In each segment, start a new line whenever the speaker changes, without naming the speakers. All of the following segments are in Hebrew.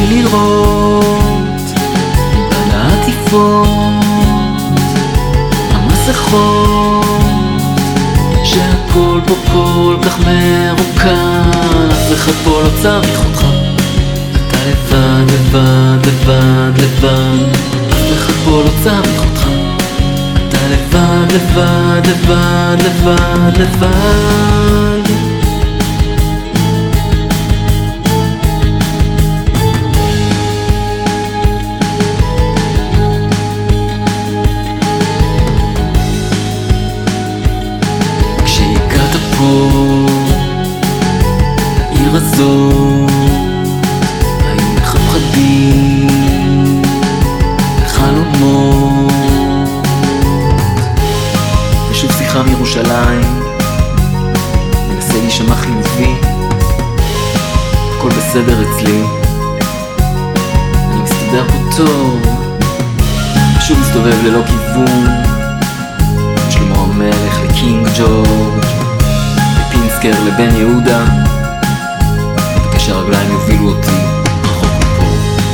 בלי לראות בין העטיפות המסכות שהכל פה כל כך מרוכז, אף אחד פה לא צריך אותך, אתה לבד, לבד, לבד, לבד, אף אחד פה לא צריך אותך, אתה לבד, לבד, לבד, לבד, לבד. כשהגעת פה לעיר הזאת היו מחפחדים וחלומות, ושוב שיחה מירושלים, מנסה להישמע חיובי, הכל בסדר אצלי, אני מסתדר פה טוב, שוב מסתובב ללא כיוון, שלמה המלך לקינג ג'ורג', מפינסקר לבן יהודה, שהרגליים יובילו אותי רחוק מפה.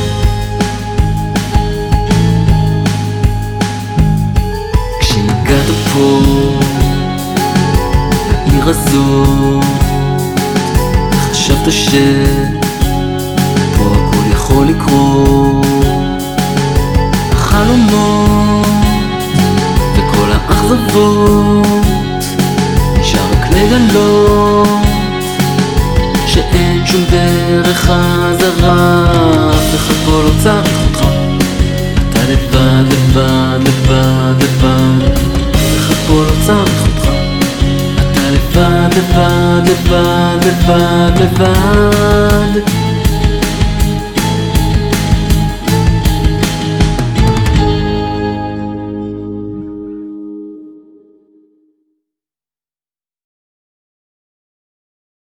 כשהגעת פה לעיר הזאת, חשבת שפה הכל יכול לקרות, החלומות וכל האכזבות נשאר רק לגלות שאין שום דרך חזרה, אף אחד פה לא צריך אותך, אתה לבד, לבד, לבד, לבד, אף אחד פה לא צריך אותך, אתה לבד, לבד, לבד, לבד, לבד.